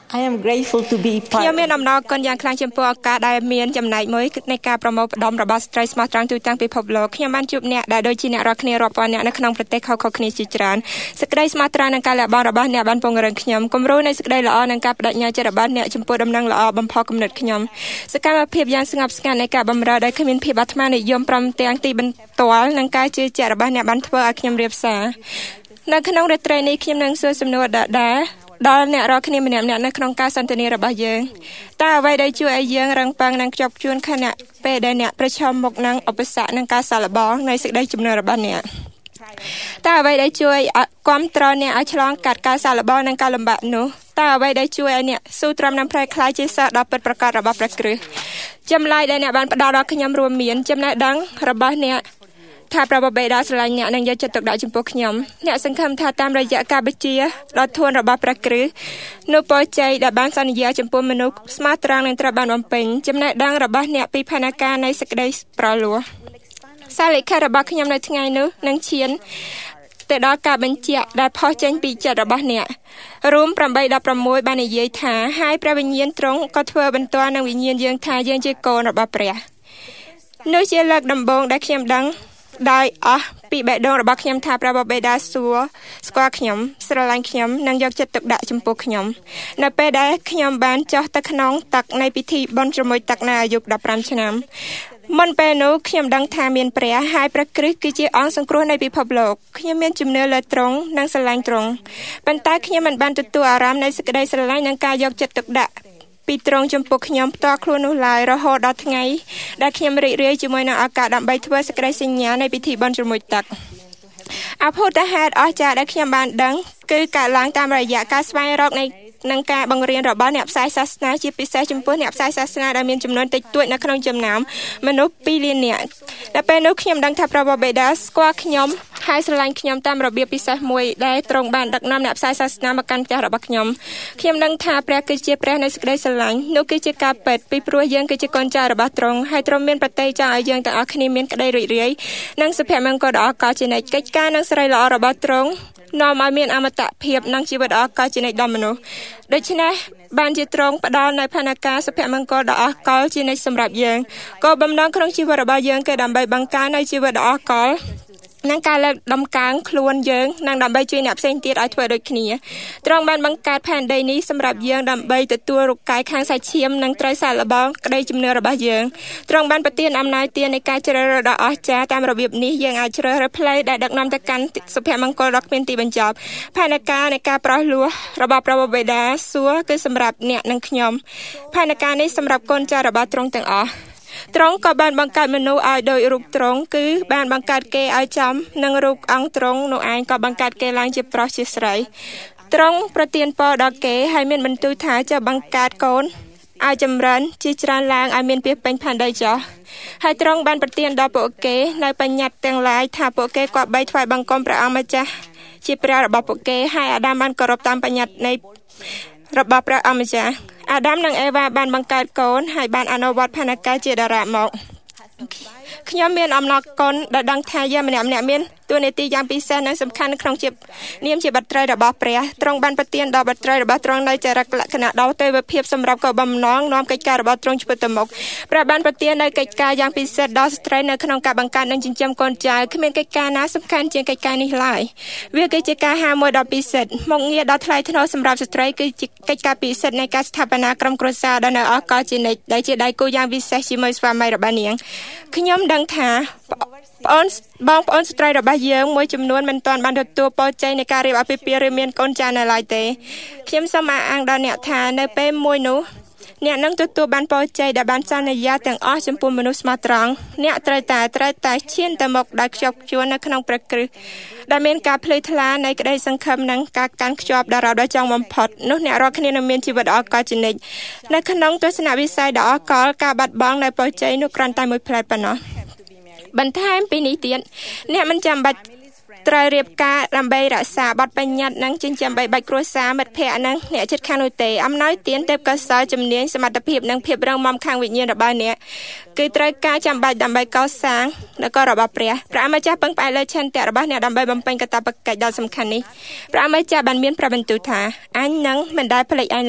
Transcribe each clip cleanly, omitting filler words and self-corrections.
I am grateful to be ខ្ញុំ part មានអំណរគុណយ៉ាងខ្លាំងចំពោះឱកាសដែលមានចំណែកមួយនៃការប្រមូលផ្ដុំរបស់ស្ត្រីស្មោះត្រង់ទូទាំងពិភពលោកខ្ញុំបានជួបអ្នកដែលដូចជាអ្នករាល់គ្នារាប់ពាន់អ្នកនៅក្នុងប្រទេសខុសៗគ្នាជាច្រើនសេចក្តីស្មោះត្រង់និងការលះបង់របស់អ្នកបានពង្រឹងខ្ញុំគំរូនៃសេចក្តីល្អនិងការបដិញ្ញាចិត្តរបស់អ្នកចំពោះដំណឹងល្អបំផុសគំនិតខ្ញុំសកម្មភាពយ៉ាងស្ងប់ស្ងាត់នៃការបម្រើដោយគ្មានភាពអាត្មានិយមព្រមទាំងទីបន្ទាល់និងការជឿជាក់របស់អ្នកបានធ្វើឲ្យខ្ញុំរៀបសារនៅក្នុងរាត្រីនេះខ្ញុំនឹងសួរសំណួរដល់អ្នករាល់គ្នាម្នាក់ៗនៅក្នុងការសន្ទនារបស់យើងតើអ្វីដែលជួយឲ្យយើងរឹងប៉ឹងនិងខ្ជាប់ខ្ជួនខណៈពេលដែលអ្នកប្រឈមមុខនឹងឧបសគ្គនិងការសាកល្បងនៃសេចក្តីជំនឿរបស់អ្នកតើអ្វីដែលជួយគ្រប់គ្រងអ្នកឲ្យឆ្លងកាត់ការសាកល្បងនិងការលំបាកនោះតើអ្វីដែលជួយឲ្យអ្នកស៊ូទ្រាំនឹងប្រែក្លាយជាសិស្សដ៏ពិតប្រាកដរបស់ព្រះគ្រីស្ទចម្លើយដែលអ្នកបានផ្ដល់ដល់ខ្ញុំរួមមានចំណេះដឹងរបស់អ្នកថាព្រះបិតាស្រឡាញ់អ្នកនិងយកចិត្តទុកដាក់ចំពោះខ្ញុំអ្នកសង្ឃឹមថាតាមរយៈការបញ្ជាដ៏ធន់របស់ព្រះគ្រីស្ទនូវពរជ័យដែលបានសន្យាចំពោះមនុស្សស្មោះត្រង់នឹងត្រូវបានបំពេញចំណេះដឹងរបស់អ្នកពីផែនការនៃសេចក្តីប្រលោះសារលិខិតរបស់ខ្ញុំនៅថ្ងៃនោះនឹងឈានទៅដល់ការបញ្ជាក់ដែលផុសចេញពីចិត្តរបស់អ្នករួម 8:16 បាននិយាយថាហើយព្រះវិញ្ញាណទ្រង់ក៏ធ្វើបន្ទាល់នឹងវិញ្ញាណយើងថាយើងជាកូនរបស់ព្រះនោះជាលើកដំបូងដែលខ្ញុំដឹងដោយអស់ពីបេះដូងរបស់ខ្ញុំថាព្រះបិតាស្គាល់ខ្ញុំស្រឡាញ់ខ្ញុំនិងយកចិត្តទុកដាក់ចំពោះខ្ញុំនៅពេលដែលខ្ញុំបានចុះទៅក្នុងទឹកនៃពិធីបុណ្យជ្រមុជទឹកនៅអាយុ15ឆ្នាំមុនពេលនោះខ្ញុំដឹងថាមានព្រះហើយព្រះគ្រីស្ទគឺជាអង្គសង្គ្រោះនៃពិភពលោកខ្ញុំមានជំនឿលើទ្រង់និងស្រឡាញ់ទ្រង់ប៉ុន្តែខ្ញុំមិនបានទទួលអារម្មណ៍នៃសេចក្តីស្រឡាញ់និងការយកចិត្តទុកដាក់ពីទ្រង់ចំពោះខ្ញុំផ្ទាល់ខ្លួននោះឡើយរហូតដល់ថ្ងៃដែលខ្ញុំរីករាយជាមួយនឹងឱកាសដើម្បីធ្វើសេចក្តីសញ្ញានៃពិធីបុណ្យជ្រមុជទឹកអភូតហេតុអស្ចារ្យដែលខ្ញុំបានដឹងគឺកើតឡើងតាមរយៈការស្វែងរកនិងការបង្រៀនរបស់អ្នកផ្សាយសាសនាជាពិសេសចំពោះអ្នកផ្សាយសាសនាដែលមានចំនួនតិចតួចនៅក្នុងចំណោមមនុស្ស2លាននាក់ដល់ពេលនោះខ្ញុំដឹងថាព្រះបិតាស្គាល់ខ្ញុំហើយស្រឡាញ់ខ្ញុំតាមរបៀបពិសេសមួយដែលទ្រង់បានដឹកនាំអ្នកផ្សាយសាសនាមកកាន់ផ្ទះរបស់ខ្ញុំដឹងថាព្រះគឺជាព្រះនៃសេចក្តីស្រឡាញ់នោះគឺជាការពិតពីព្រោះយើងគឺជាកូនចៅរបស់ទ្រង់ហើយទ្រង់មានប្រតិយចង់ឲ្យយើងទាំងអស់គ្នាមានក្តីរីករាយនិងសុភមង្គលដ៏អស្ចារ្យជានិច្ចកិច្ចការនិងសេរីល្អរបស់ទ្រង់នាំឲ្យមានអមតភាពនិងជីវិតដ៏អស្ចារ្យជានិច្ចដល់មនុស្សដូច្នេះបានជាទ្រង់ផ្ដល់នូវផែនការសុភមង្គលដ៏អស្ចារ្យជានិច្ចសម្រាប់យើងគោលបំណងក្នុងជីវិតរបស់យើងគឺដើម្បីបង្កើននូវជីវិតដ៏អស្ចារ្យនិងការលើកដំកើងខ្លួនយើងនិងដើម្បីជួយអ្នកផ្សេងទៀតឲ្យធ្វើដូចគ្នាទ្រង់បានបង្កើតផែនដីនេះសម្រាប់យើងដើម្បីទទួលរូបកាយខាងសាច់ឈាមនិងត្រូវសាកល្បងក្តីជំនឿរបស់យើងទ្រង់បានប្រទានអំណាចទាននៃការជ្រើសរើសដ៏អស្ចារ្យតាមរបៀបនេះយើងអាចជ្រើសរើសផ្លូវដែលដឹកនាំទៅកាន់សុភមង្គលដ៏គ្មានទីបញ្ចប់ផែនការនៃការប្រោសលោះរបស់ព្រះបិតាសួរគឺសម្រាប់អ្នកនិងខ្ញុំផែនការនេះសម្រាប់កូនចៅរបស់ទ្រង់ទាំងអស់ទ្រង់ក៏បានបង្កើតមនុស្សឲ្យដោយរូបទ្រង់គឺបានបង្កើតគេឲ្យចំនឹងរូបអង្គទ្រង់នោះឯងក៏បង្កើតគេឡើងជាប្រុសជាស្រីទ្រង់ប្រទានពរដល់គេហើយមានបន្ទូលថាចុះបង្កើតកូនឲ្យចម្រើនជាច្រើនឡើងឲ្យមានពាសពេញផែនដីចុះហើយទ្រង់បានប្រទានដល់ពួកគេនៅបញ្ញត្តិទាំងឡាយថាពួកគេគប្បីថ្វាយបង្គំព្រះអង្គម្ចាស់ជាព្រះរបស់ពួកគេហើយអាដាមបានគោរពតាមបញ្ញត្តិនៃរបស់ព្រះអង្គម្ចាស់អាដាមនិងអេវ៉ាបានបង្កើតកូនហើយបានអនុវត្តផែនការជាតារាមកខ្ញុំមានអំណរគុណដែលដឹងថាយើងម្នាក់ៗមានតួនាទីយ៉ាងពិសេសនិងសំខាន់ក្នុងនាមជាបុត្រីរបស់ព្រះទ្រង់បានប្រទានដល់បុត្រីរបស់ទ្រង់នៅចរិតលក្ខណៈដ៏ទេវភាពសម្រាប់គោលបំណងនាំកិច្ចការរបស់ទ្រង់ឆ្ពោះទៅមុខព្រះបានប្រទាននៅកិច្ចការយ៉ាងពិសេសដល់ស្ត្រីនៅក្នុងការបង្កើតនិងចិញ្ចឹមកូនចៅគ្មានកិច្ចការណាសំខាន់ជាងកិច្ចការនេះឡើយវាគឺជាការហាមួយដ៏ពិសិដ្ឋមុខងារដ៏ថ្លៃថ្នូរសម្រាប់ស្ត្រីគឺជាកិច្ចការពិសិដ្ឋនៃការស្ថាបនាក្រុមគ្រួសារដ៏នៅអស្ចារ្យជានិច្ចដែលជាដៃគូយ៉ាងពិសេសជាមួយស្វាមីរបស់នាងខ្ញុំដឹងថាបងប្អូនស្ត្រីរបស់យើងមួយចំនួនមិនទាន់បានទទួលពរជ័យនៃការរៀបអាពាហ៍ពិពាហ៍ឬមានកូនចៅនៅឡើយទេខ្ញុំសូមអះអាងដល់អ្នកថានៅពេលមួយនោះអ្នកនឹងទទួលបានពរជ័យដែលបានសន្យាទាំងអស់ចំពោះមនុស្សស្មោះត្រង់អ្នកត្រូវតែឈានទៅមុខដោយខ្ជាប់ខ្ជួននៅក្នុងព្រះគ្រីស្ទដែលមានការភ្លឺថ្លានៃក្តីសង្ឃឹមនិងការកាន់ខ្ជាប់ដល់ដល់ចង់បំផុតនោះអ្នករាល់គ្នានឹងមានជីវិតអស្ចារ្យជានិច្ចនៅក្នុងទស្សនវិស័យដ៏អស្ចារ្យការបាត់បង់នៅពរជ័យនោះគ្រាន់តែមួយផ្លែប៉ុណ្ណោះបន្ថែមពីនេះទៀតអ្នកមិនចាំបាច់ត្រូវរៀបការដើម្បីរក្សាបទបញ្ញត្តិនិងចិញ្ចឹមបីបាច់គ្រួសារមិត្តភ័ក្តិនិងអ្នកជិតខាងនោះទេអំណោយទានទេពកោសល្យជំនាញសមត្ថភាពនិងភាពរឹងមាំខាងវិញ្ញាណរបស់អ្នកគឺត្រូវការចាំបាច់ដើម្បីកសាងនគររបស់ព្រះព្រះម្ចាស់ពឹងផ្អែកលើឆន្ទៈរបស់អ្នកដើម្បីបំពេញកាតព្វកិច្ចដ៏សំខាន់នេះព្រះម្ចាស់បានមានព្រះបន្ទូលថាអញនឹងមិនដែលភ្លេចអញឡើយ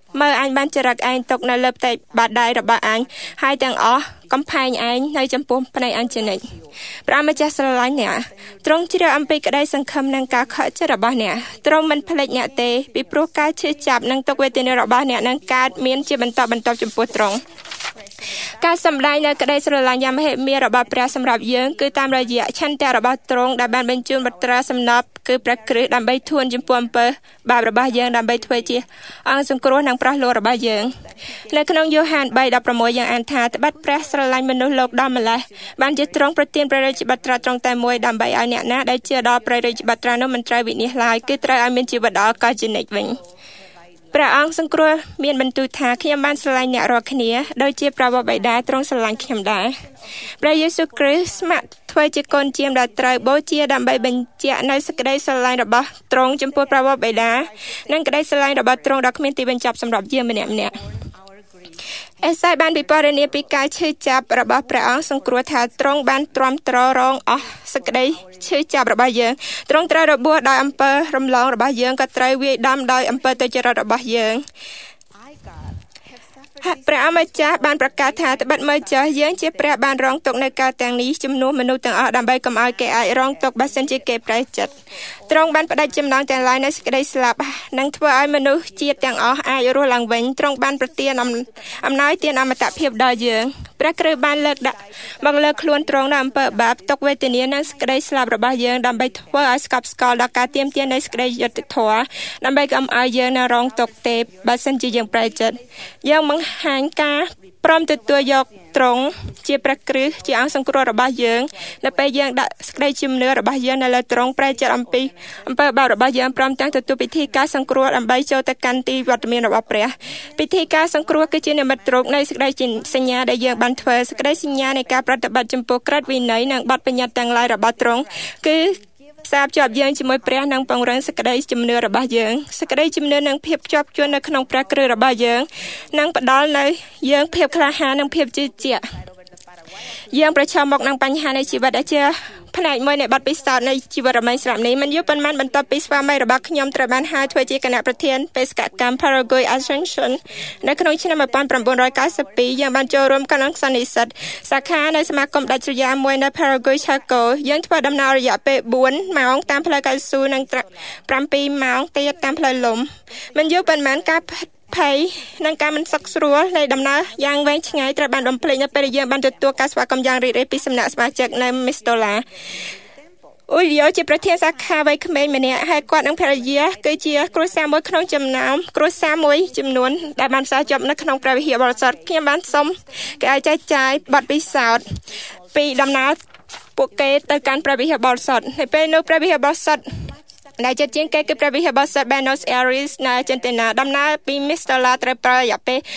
មើលអញបានចរិតឯងទុកនៅលើផ្ទៃបាតដៃរបស់អញហើយទាំងអស់កំផែងឯងនៅចំពោះភ្នែកអញជានិច្ចព្រះម្ចាស់ស្រឡាញ់អ្នកទ្រង់ជ្រាបអំពីក្តីសង្ឃឹមនិងការខកចិត្តរបស់អ្នកទ្រង់មិនភ្លេចអ្នកទេពីព្រោះការឈឺចាប់និងទុក្ខវេទនារបស់អ្នកនឹងកើតមានជាបន្តបន្ទាប់ចំពោះទ្រង់ការសម្ដែងនៅក្តីស្រឡាញ់យ៉ាងមហិមារបស់ព្រះសម្រាប់យើងគឺតាមរយៈឆន្ទៈរបស់ទ្រង់ដែលបានបញ្ជូនបុត្រាសំណប់គឺព្រះគ្រីស្ទដើម្បីទួនចំពោះអំពើបាបរបស់យើងដើម្បីធ្វើជាអង្គសង្គ្រោះនិងប្រោះលោះរបស់យើងនៅក្នុងយ៉ូហាន 3:16 យើងអានថាត្បិតព្រះស្រឡាញ់មនុស្សលោកដល់ម្លេះបានជាទ្រង់ប្រទានព្រះរាជបុត្រាទ្រង់តែមួយដើម្បីឲ្យអ្នកណាដែលជឿដល់ព្រះរាជបុត្រានោះមិនត្រូវវិនាសឡើយគឺត្រូវឲ្យមានជីវិតដ៏អកលជានិច្ចវិញព្រះអង្គសង្គ្រោះមានបន្ទូលថាខ្ញុំបានស្រឡាញ់អ្នករាល់គ្នាដូចជាព្រះបិតាទ្រង់ស្រឡាញ់ខ្ញុំដែរព្រះយេស៊ូវគ្រីស្ទស្ម័គ្រធ្វើជាកូនជាមដែលត្រូវបូជាដើម្បីបញ្ជាក់នូវសេចក្តីស្រឡាញ់របស់ទ្រង់ចំពោះព្រះបិតានិងក្តីស្រឡាញ់របស់ទ្រង់ដ៏គ្មានទីបញ្ចប់សម្រាប់យើងម្នាក់ៗអេសាយបានពិពណ៌នាពីការឈឺចាប់របស់ព្រះអង្គសង្គ្រោះថាទ្រង់បានទ្រាំទ្ររងអស់សេចក្តីឈឺចាប់របស់យើងទ្រង់ត្រូវរបួសដោយអំពើរំលងរបស់យើងក៏ត្រូវវាយដំដោយអំពើទុច្ចរិតរបស់យើងព្រះអម្ចាស់បានប្រកាសថាត្បិតមើលចុះយើងជាព្រះបានរងទុក្ខនៅការទាំងនេះជំនួសមនុស្សទាំងអស់ដើម្បីកុំឲ្យគេអាចរងទុក្ខបើសិនជាគេប្រែចិត្តទ្រង់បានផ្ដាច់ចំណងទាំងឡាយនៃសេចក្តីស្លាប់និងធ្វើឲ្យមនុស្សជាតិទាំងអស់អាចរស់ឡើងវិញទ្រង់បានប្រទានអំណោយទានអមតភាពដល់យើងព្រះគ្រីស្ទបានលើកខ្លួនទ្រង់នៅអំពើបាបទុក្ខវេទនានិងសេចក្តីស្លាប់របស់យើងដើម្បីធ្វើឲ្យស្កប់ស្កល់ដល់ការទាមទារនៃសេចក្តីយុត្តិធម៌ដើម្បីកុំឲ្យយើងនៅរងទុក្ខទេបើសិនជាយើងប្រែចិត្តយើងបង្ហាញការព្រមទទួលយកទ្រង់ជាព្រះគ្រីស្ទជាអង្គសង្គ្រោះរបស់យើងនៅពេលយើងដាក់សេចក្តីជំនឿរបស់យើងនៅលើទ្រង់ប្រែចិត្តអំពីអំពើបាបរបស់យើងព្រមទាំងទទួលពិធីការសង្គ្រោះដើម្បីចូលទៅកាន់ទីវត្តមានរបស់ព្រះពិធីការសង្គ្រោះគឺជានិមិត្តរូបនៃសេចក្តីសញ្ញាដែលយើងបានធ្វើសេចក្តីសញ្ញានៃការប្រតិបត្តិចំពោះក្រឹតវិន័យនិងបទបញ្ញត្តិទាំងឡាយរបស់ទ្រង់គឺផ្សារភ្ជាប់យើងជាមួយព្រះនិងពង្រឹងសេចក្តីជំនឿរបស់យើងសេចក្តីជំនឿនិងភាពភ្ជាប់ជួននៅក្នុងព្រះគ្រីស្ទរបស់យើងនឹងផ្ដល់នូវយើងភាពក្លាហាននិងភាពជឿជាក់យើងប្រឈមមុខនឹងបញ្ហានៃជីវិតដែលជាផ្នែកមួយនៃបទពិសោធន៍នៃជីវិតរមែងស្រាប់នេះមិនយូរប៉ុន្មានបន្ទាប់ពីស្វាមីរបស់ខ្ញុំត្រូវបានហៅធ្វើជាគណៈប្រធានបេសកកម្ម Paraguay Ascension នៅក្នុងឆ្នាំ1992យើងបានចូលរួមក្នុងសន្និសីទសាខានៅសមាគមដាច់ស្រយាលមួយនៅ Paraguay Chaco យើងធ្វើដំណើររយៈពេល4ម៉ោងតាមផ្លូវកៅស៊ូនិង7ម៉ោងទៀតតាមផ្លូវលំមិនយូរប៉ុន្មានការភ័យនិងការមិនសុខស្រួលនៃដំណើរយ៉ាងវែងឆ្ងាយត្រូវបានបំភ្លេចនៅពេលយើងបានទទួលការស្វាគមន៍យ៉ាងរីករាយពីសំណាក់សមាជិកនៅ Mistola អ៊ូលីយ៉ូជាប្រធានសាខាវ័យក្មេងម្នាក់ហើយគាត់និងភរិយាគឺជាគ្រួសារមួយក្នុងចំណោមគ្រួសារមួយចំនួនដែលបានផ្សារជាប់នៅក្នុងព្រះវិហារបរិសុទ្ធខ្ញុំបានសុំគេឲ្យចែកចាយបទពិសោធន៍ពីដំណើរពួកគេទៅកាន់ព្រះវិហារបរិសុទ្ធនៅពេលនោះព្រះវិហារបរិសុទ្ធដែលជិតជាងគេគឺព្រះវិហារបរិសុទ្ធ Buenos Aires នៅអាร์เจนទីណាដំណើរពី Mistola ត្រូវប្រើរយៈពេល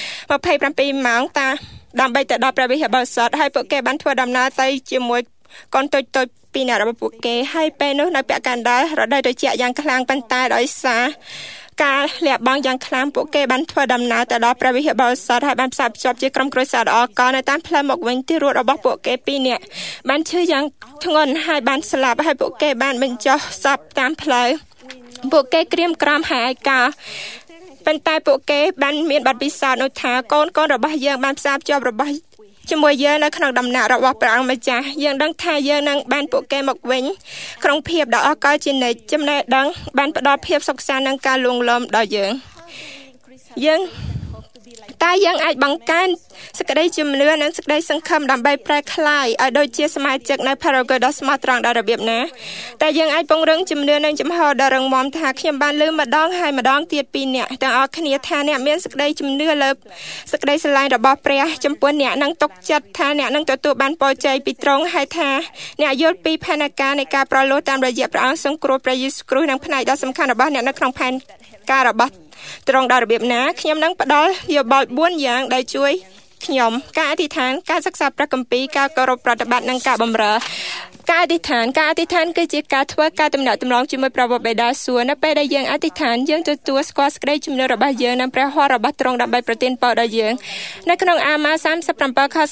27ម៉ោងដើម្បីទៅដល់ព្រះវិហារបរិសុទ្ធហើយពួកគេបានធ្វើដំណើរទៅជាមួយកូនតូចៗពីអ្នករបស់ពួកគេហើយពេលនោះនៅពាក់កណ្ដាលរដូវត្រជាក់យ៉ាងខ្លាំងប៉ុន្តែដោយសារការលះបង់យ៉ាងខ្លាំងពួកគេបានធ្វើដំណើរទៅដល់ព្រះវិហារបរិសុទ្ធហើយបានផ្សារភ្ជាប់ជាក្រុមគ្រួសារល្អកលនៅតាមផ្លូវមកវិញទីរួតរបស់ពួកគេ2នាក់បានឈឺយ៉ាងធ្ងន់ហើយបានស្លាប់ហើយពួកគេបានបញ្ចុះសពតាមផ្លូវពួកគេក្រៀមក្រំហើយឯកាប៉ុន្តែពួកគេបានមានបទពិសោធន៍នោះថាកូនរបស់យើងបានផ្សារភ្ជាប់របស់ជាមួយយើងនៅក្នុងដំណាក់របស់ព្រះអង្គម្ចាស់យើងដឹងថាយើងនឹងបានពួកគេមកវិញក្នុងភាពដ៏អកលជានិច្ចចំណេះដឹងបានផ្ដល់ភាពសុខសាន្តនិងការលួងលោមដល់យើងតែយើងអាចបង្កើនសេចក្តីជំនឿនិងសេចក្តីសង្ឃឹមដើម្បីប្រែក្លាយឲ្យដូចជាសមាជិកនៅ Paraguay ដ៏ស្មោះត្រង់ដល់របៀបណាតែយើងអាចពង្រឹងជំនឿនិងចំហដ៏រឹងមាំថាខ្ញុំបានលើម្ដងហើយម្ដងទៀតពីអ្នកទាំងអស់គ្នាថាអ្នកមានសេចក្តីជំនឿលើសេចក្តីស្រឡាញ់របស់ព្រះចំពោះអ្នកនឹងទុកចិត្តថាអ្នកនឹងទទួលបានពរជ័យពីទ្រង់ហើយថាអ្នកយល់ពីផែនការនៃការប្រលោះតាមរយៈព្រះអង្គសង្គ្រោះព្រះយេស៊ូវគ្រីស្ទនិងផ្នែកដ៏សំខាន់របស់អ្នកនៅក្នុងផែនការរបស់ត្រង់ដល់របៀបណាខ្ញុំនឹងផ្ដល់យោបល់4យ៉ាងដែលជួយខ្ញុំការអធិដ្ឋានការសិក្សាព្រះគម្ពីរការគោរពប្រតិបត្តិនិងការបម្រើការអធិដ្ឋានគឺជាការធ្វើការទំនាក់ទំនងជាមួយព្រះបិតាសួគ៌នៅពេលដែលយើងអធិដ្ឋានយើងទទួលស្គាល់សេចក្តីជំនឿរបស់យើងនិងព្រះហស្ថរបស់ទ្រង់ដើម្បីប្រទានពរដល់យើងនៅក្នុងអាម៉ា37ខ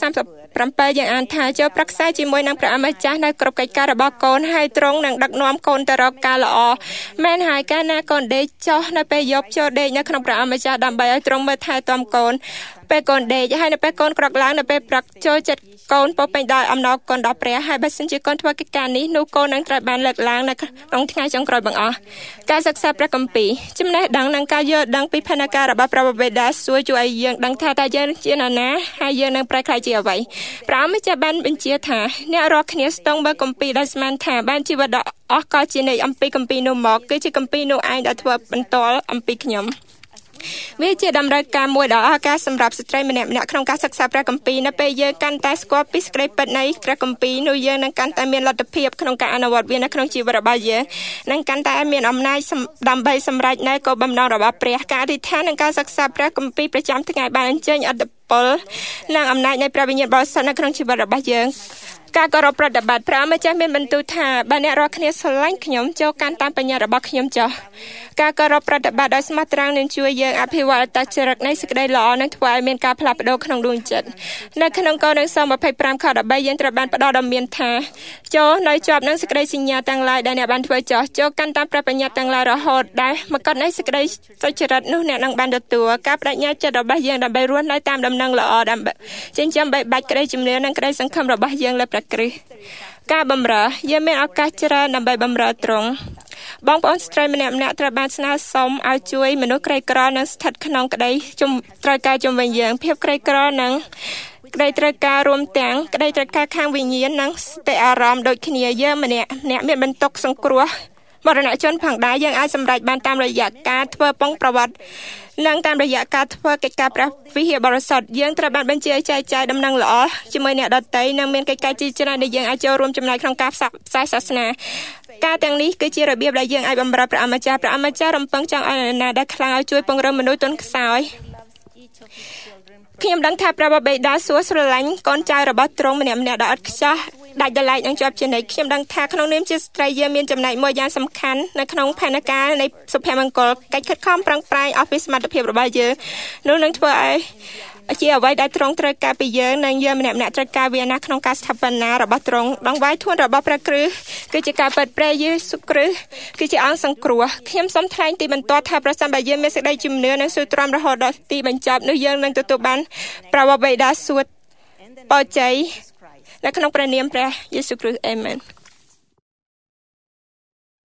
7យើងអានថាចូលប្រឹក្សាជាមួយនឹងព្រះអម្ចាស់នៅគ្រប់កិច្ចការរបស់កូនហើយទ្រង់នឹងដឹកនាំកូនទៅរកការល្អមែនហើយកាលណាកូនដេកចុះនៅពេលយប់ចូលដេកនៅក្នុងព្រះអម្ចាស់ដើម្បីឲ្យទ្រង់មើលថែទាំកូនពេលកូនដេកហើយនៅពេលកូនក្រោកឡើងនៅពេលព្រឹកចូលចិត្តកូនពោពេញដោយអំណរគុណដល់ព្រះហើយបើសិនជាកូនធ្វើកិច្ចការនេះនោះកូននឹងត្រូវបានលើកឡើងនៅក្នុងថ្ងៃចុងក្រោយបង្អស់ការសិក្សាព្រះគម្ពីរចំណេះដឹងនិងការយល់ដឹងពីផែនការរបស់ព្រះបិតាសួរជួយឲ្យយើងដឹងថាតើយើងជានរណាហើយយើងនឹងប្រែក្លាយជាអ្វីព្រះម្ចាស់បានបញ្ជាថាអ្នករាល់គ្នាស្ទង់មើលគម្ពីរដោយស្មានថាបានជីវិតដ៏អស់កលជានិច្ចអំពីគម្ពីរនោះមកគឺជាគម្ពីរនោះឯងដែលធ្វើបន្តអំពីខ្ញុំវាជាតម្រូវការមួយដ៏អស្ចារ្យសម្រាប់ស្ត្រីម្នាក់ៗក្នុងការសិក្សាព្រះគម្ពីរនៅពេលយើងកាន់តែស្គាល់ពីសេចក្តីពិតនៃព្រះគម្ពីរនោះយើងនឹងកាន់តែមានលទ្ធភាពក្នុងការអនុវត្តវានៅក្នុងជីវិតរបស់យើងនិងកាន់តែមានអំណាចដើម្បីសម្រេចនៅគោលបំណងរបស់ព្រះការអធិដ្ឋាននិងការសិក្សាព្រះគម្ពីរប្រចាំថ្ងៃបានអញ្ជើញឥទ្ធិពលនិងអំណាចនៃព្រះវិញ្ញាណបរិសុទ្ធនៅក្នុងជីវិតរបស់យើងការគោរពប្រតិបត្តិព្រះម្ចាស់មានបន្ទូលថាបើអ្នករាល់គ្នាស្រឡាញ់ខ្ញុំចូលកាន់តាមបញ្ញត្តិរបស់ខ្ញុំចុះការគោរពប្រតិបត្តិដោយស្មោះត្រង់នឹងជួយយើងអភិវឌ្ឍអត្តចរិតនៃសេចក្តីល្អនិងធ្វើឲ្យមានការផ្លាស់ប្ដូរក្នុងដួងចិត្តនៅក្នុងកូរ៉ូស25ខ13យើងត្រូវបានផ្ដល់ដំណមានថាចូលនៅជាប់នឹងសេចក្តីសញ្ញាទាំងឡាយដែលអ្នកបានធ្វើចុះចូលកាន់តាមព្រះបញ្ញត្តិទាំងឡាយរហូតដែលមកុដនៃសេចក្តីសុចរិតនោះអ្នកនឹងបានទទួលការបដិញ្ញាចិត្តរបស់យើងដើម្បីរស់នៅតាមដំណឹងល្អដើម្បីចិញ្ចឹមបីបាច់ក្តីជំនឿនិងក្តីសង្ឃឹមរបស់យើងលើព្រះគ្រីស្ទការបម្រើយើងមានឱកាសច្រើនដើម្បីបម្រើទ្រង់បងប្អូនស្ត្រីម្នាក់ៗត្រូវបានស្នើសុំឲ្យជួយមនុស្សក្រីក្រនិងស្ថិតក្នុងក្តីត្រូវការជំវិញយើងភាពក្រីក្រនិងក្តីត្រូវការរួមទាំងក្តីត្រូវការខាងវិញ្ញាណនិងសតិអារម្មណ៍ដូចគ្នាយើងម្នាក់មានបន្ទុកសង្គ្រោះមរណជនផងដែរយើងអាចសម្រេចបានតាមរយៈការធ្វើពងប្រវត្តិនិងតាមរយៈការធ្វើកិច្ចការព្រះវិហារបរិសុទ្ធយើងត្រូវបានបញ្ជាឲ្យចែកចាយដំណឹងល្អជាមួយអ្នកដទៃនិងមានកិច្ចការជាច្រើនដែលយើងអាចចូលរួមចំណែកក្នុងការផ្សព្វផ្សាយសាសនាការទាំងនេះគឺជារបៀបដែលយើងអាចបម្រើព្រះអម្ចាស់រំពឹងចង់ឲ្យអ្នកណាដែលខ្លាំងឲ្យជួយពង្រឹងមនុស្សទន់ខ្សោយខ្ញុំដឹងថាព្រះបិតាសួរស្រឡាញ់កូនចៅរបស់ទ្រង់ម្នាក់ៗដែលឥតខ្ចោះដាច់ដライនឹងជាប់ជានិច្ចខ្ញុំដឹងថាក្នុងនាមជាស្ត្រីយើងមានចំណែកមួយយ៉ាងសំខាន់នៅក្នុងផែនការនៃសុភមង្គលកិច្ចខិតខំប្រឹងប្រែងអស់ពីសមត្ថភាពរបស់យើងនោះនឹងធ្វើឲ្យជាអ្វីដែលទ្រង់ត្រូវការពីយើងនិងយើងម្នាក់ៗត្រូវការវាណាក្នុងការស្ថាបនារបស់ទ្រង់ដងវាយធួនរបស់ព្រះគ្រីស្ទគឺជាការពិតព្រះយេស៊ូវគ្រីស្ទគឺជាអង្គសង្គ្រោះខ្ញុំសូមថ្លែងទីបន្ទាត់ថាប្រសិនបើយើងមានសេចក្តីជំនឿនិងស៊ូទ្រាំរហូតដល់ទីបញ្ចប់នោះយើងនឹងទទួលបានព្រះបិតាសួគ៌បរិជ័យនៅក្នុងព្រះនាមព្រះយេស៊ូវគ្រីស្ទអាមែន